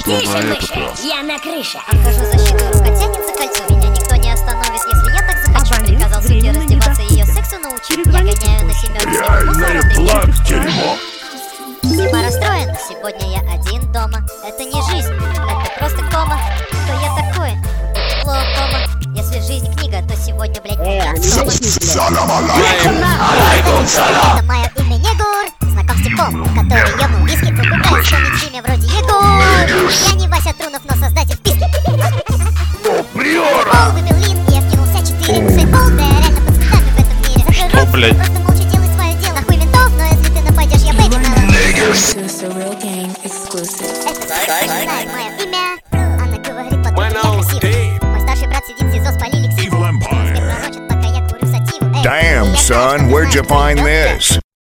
произошло Тише, на этот мыши, раз. я на крыше. Обхожу защиту, рука тянется к кольцу. Меня никто не остановит, если я так захочу. Абонент Приказал судье временно раздеваться и ее недоступен. сексу научить. Я Перезвоните гоняю на позже. семерке. Реальный благ дерьмо. Дима расстроен. Сегодня я один дома. Это не жизнь, это просто кома. Кто я такой? Тепло кома. Если жизнь книга, то сегодня, блядь, я дома. Салам алейкум. Это мое имя Негур. Знаком с типом, который ебнул виски. Попугай, вспомнить имя вроде Егор. Я не Вася Трунов, но создатель вписки. Приора. Пол выпил лин, и я вкинулся 4. Сейфол, да я реально под цветами в этом мире. Закрой рот, блядь? просто молча делай свое дело. Нахуй ментов, но если ты нападешь, я бэби мэлон. To Surreal Game exclusive. Это знает мое имя. Она говорит, потом я красивый. Мой старший брат сидит в СИЗО, спалили ксиву. Evil Empire. Пророчит, пока я курю сативу. Damn, son, where'd you find this?